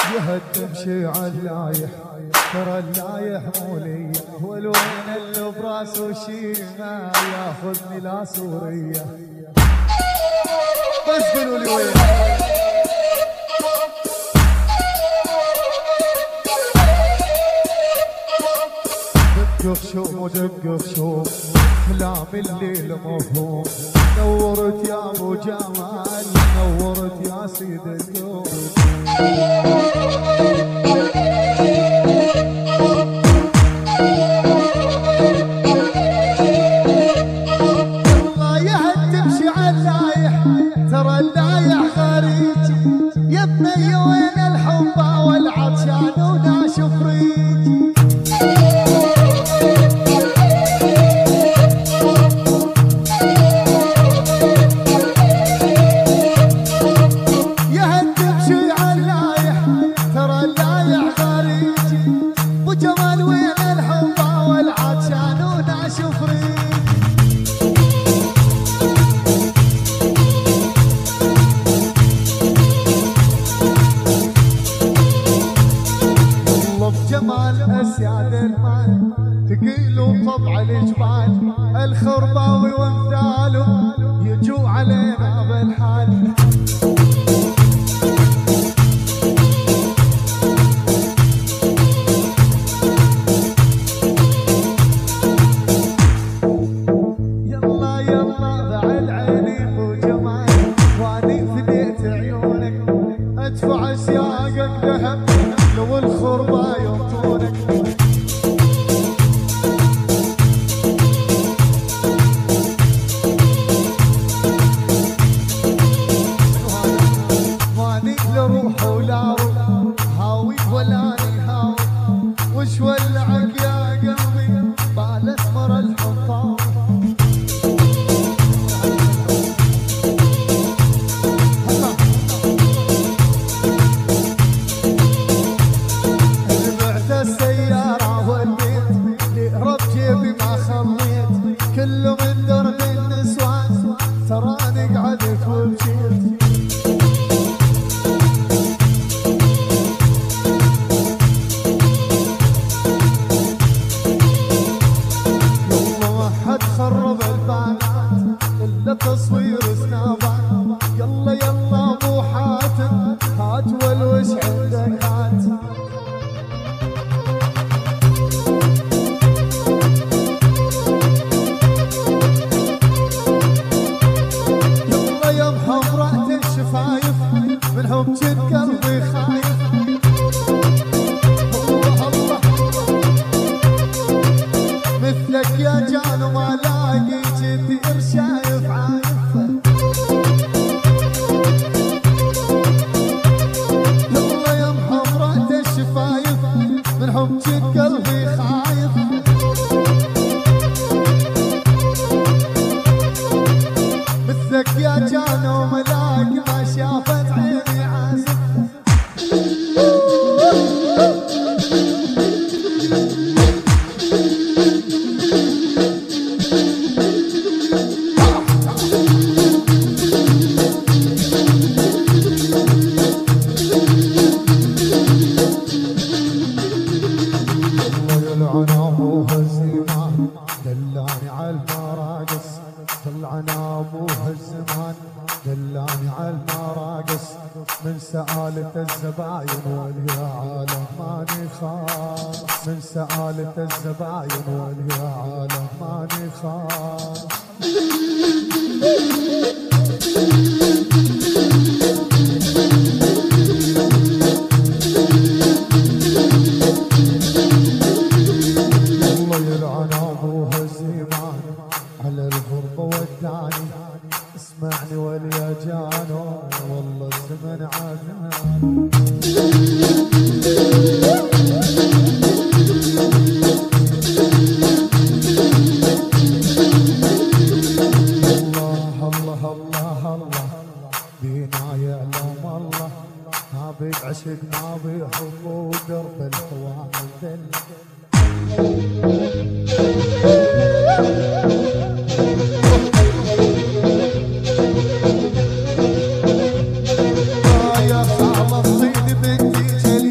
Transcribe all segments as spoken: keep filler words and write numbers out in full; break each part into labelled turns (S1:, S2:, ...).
S1: يهد تمشي عاللايح ترى اللايح مولية والوين اللي براسه شي ما ياخذني لا سورية. بس قولوا لي وين دق خشوم ودق خشوم كلام الليل مفهوم. نورت يا ابو جمال نورت يا سيد الكون. والله يهد تمشي عاللايح ترى اللايح خارجي يا بني وين الحب والعطشان وناشف ريجي. ثقيل طبع الجبال الخرباوي وامثاله يجوا علينا بالحال. يلا يلا بعد عيني وجمال واني فديت عيونك ادفع سياقك ذهب لو الخربا ينطونك. روح ولا روح هاوي ولا نهاوي وش ولعك يا قلبي بالاسمر الحطام. بعت السيارة والبيت لأهرب جيبي ما خليت كله من درب النسوان تراني قعدت وبشيت. خرب البنات الا تصوير سنابات. يلا يلا ابو حاتم هات والوش عندك هات. يلا يا محمرة الشفايف من حبك قلبي خايف. الله الله مثلك يا جان وما لاقي كثير شايف عايفه. يلا يا محمرة الشفايف من حبك قلبي خايف. مثلك يا جان وما لاقي ما شافت عيني عازف. دلاني عالمراقص طلعنا ابوها الزمان دلاني عالمراقص من سآلة الزباين واليا عالم ماني خاف. من سآلة الزباين واليا عالم ماني خاف. الله يلعن ابوها الزمان على الغربة وداني. اسمعني واليا جانو والله الزمن عادان. الله الله الله الله بينا يعلم الله ما بيعشق ما بيحب ودرب الحوار ذل. يا صعب الصيد بنتي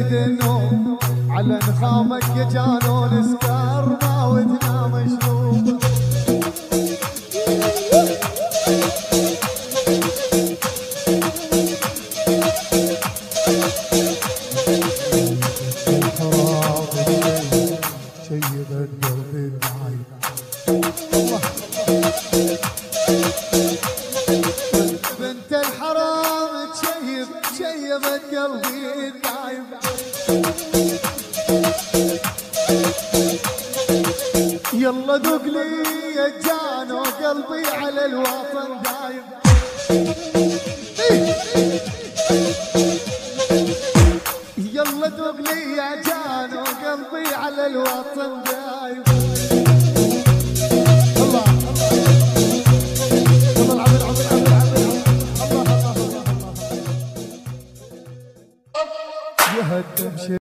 S1: يريد النوم على نخامك يا جانون سكر ما ودنا مشروب. شيبت قلبي العايب بنت الحرام تشيب شيبت قلبي العايب. يلا ذوق لي يا جانو قلبي على الوطن دايب. يلا ذوق لي يا جانو قلبي على الوطن دايب. الله الله العبد العبد العبد العبد الله الله الله الله يهدم شيء